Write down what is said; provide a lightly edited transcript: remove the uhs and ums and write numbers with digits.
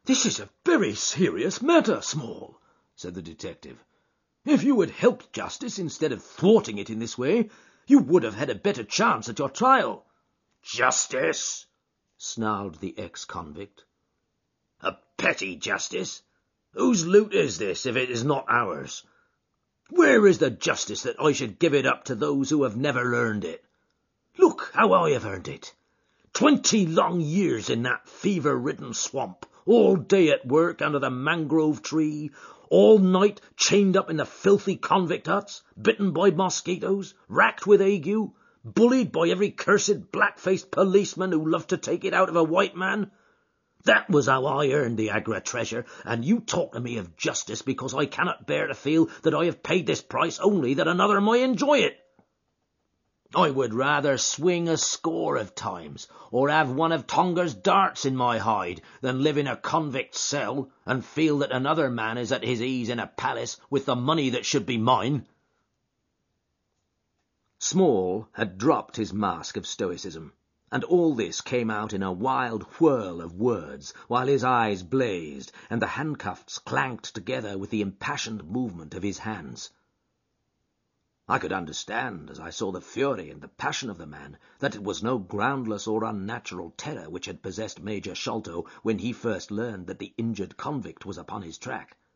"This is a very serious matter, Small," said the detective. "If you had helped justice instead of thwarting it in this way, you would have had a better chance at your trial." "Justice?" snarled the ex-convict. "A petty justice? Whose loot is this, if it is not ours? Where is the justice that I should give it up to those who have never earned it? Look how I have earned it. 20 long years in that fever-ridden swamp, all day at work under the mangrove tree, all night chained up in the filthy convict huts, bitten by mosquitoes, racked with ague, bullied by every cursed black-faced policeman who loved to take it out of a white man. That was how I earned the Agra treasure, and you talk to me of justice because I cannot bear to feel that I have paid this price only that another might enjoy it. I would rather swing a score of times, or have one of Tonga's darts in my hide, than live in a convict cell and feel that another man is at his ease in a palace with the money that should be mine." Small had dropped his mask of stoicism, and all this came out in a wild whirl of words, while his eyes blazed, and the handcuffs clanked together with the impassioned movement of his hands. I could understand, as I saw the fury and the passion of the man, that it was no groundless or unnatural terror which had possessed Major Sholto when he first learned that the injured convict was upon his track.